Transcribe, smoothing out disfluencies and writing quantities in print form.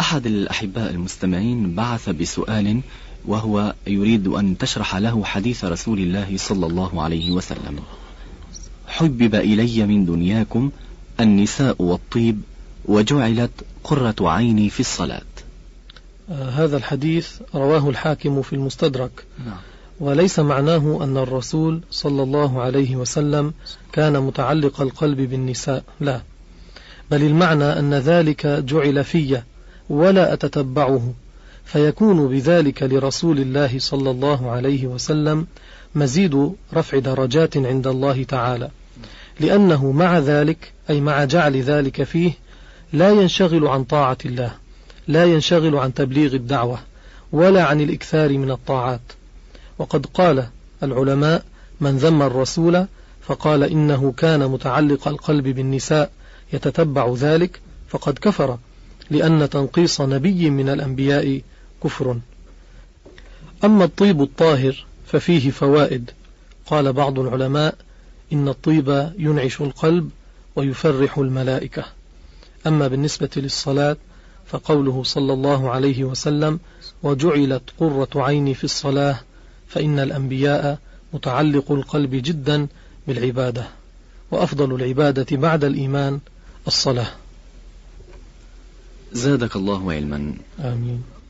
أحد الأحباء المستمعين بعث بسؤال، وهو يريد أن تشرح له حديث رسول الله صلى الله عليه وسلم: حبب إلي من دنياكم النساء والطيب وجعلت قرة عيني في الصلاة. هذا الحديث رواه الحاكم في المستدرك. وليس معناه أن الرسول صلى الله عليه وسلم كان متعلق القلب بالنساء، لا، بل المعنى أن ذلك جعل في ولا أتتبعه، فيكون بذلك لرسول الله صلى الله عليه وسلم مزيد رفع درجات عند الله تعالى، لأنه مع ذلك، أي مع جعل ذلك فيه، لا ينشغل عن طاعة الله، لا ينشغل عن تبليغ الدعوة ولا عن الإكثار من الطاعات. وقد قال العلماء: من ذم الرسول فقال إنه كان متعلق القلب بالنساء يتتبع ذلك فقد كفر، لأن تنقيص نبي من الأنبياء كفر. أما الطيب الطاهر ففيه فوائد. قال بعض العلماء: إن الطيب ينعش القلب ويفرح الملائكة. أما بالنسبة للصلاة فقوله صلى الله عليه وسلم: وجعلت قرة عيني في الصلاة، فإن الأنبياء متعلق القلب جدا بالعبادة، وأفضل العبادة بعد الإيمان الصلاة. زادك الله علما. آمين.